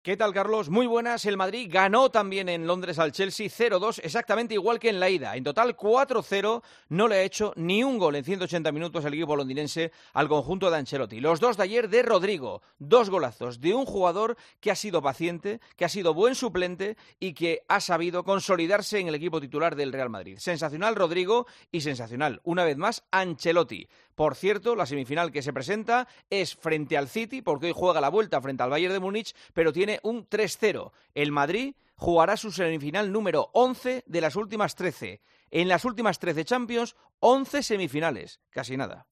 ¿Qué tal, Carlos? Muy buenas. El Madrid ganó también en Londres al Chelsea 0-2, exactamente igual que en la ida. En total 4-0, no le ha hecho ni un gol en 180 minutos el equipo londinense al conjunto de Ancelotti. Los dos de ayer de Rodrigo, dos golazos de un jugador que ha sido paciente, que ha sido buen suplente y que ha sabido consolidarse en el equipo titular del Real Madrid. Sensacional Rodrigo y sensacional, una vez más, Ancelotti. Por cierto, la semifinal que se presenta es frente al City, porque hoy juega la vuelta frente al Bayern de Múnich, pero tiene un 3-0. El Madrid jugará su semifinal número 11 de las últimas 13. En las últimas 13 Champions, 11 semifinales. Casi nada.